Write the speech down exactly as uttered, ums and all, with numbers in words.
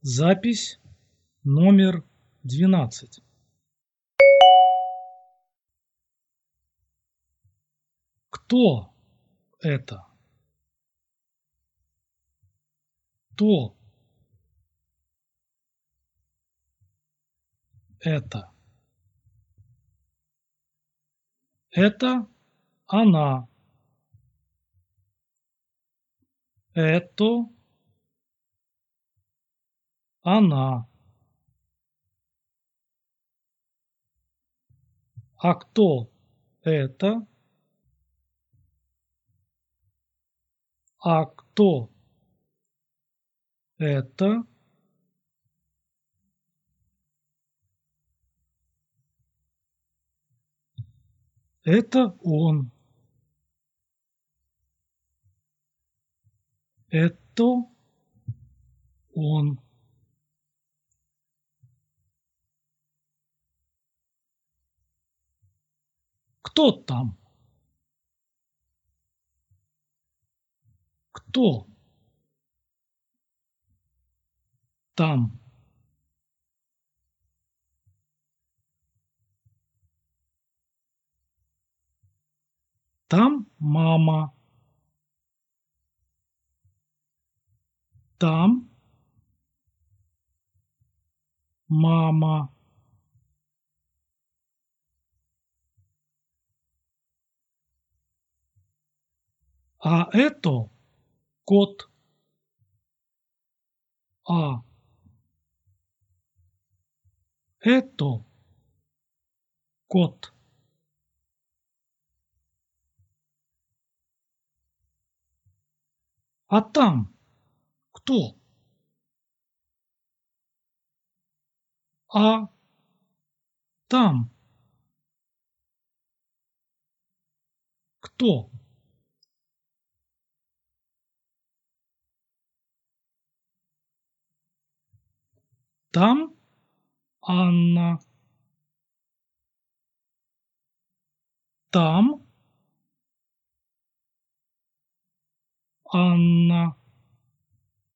Запись номер двенадцать. Кто это? Кто это? Это она. Это она. А кто это? А кто это? Это он. Это он. Кто там? Кто там? Там мама. Там мама. А это кот. А это кот. А там кто? А там кто? Там Анна. Там Анна.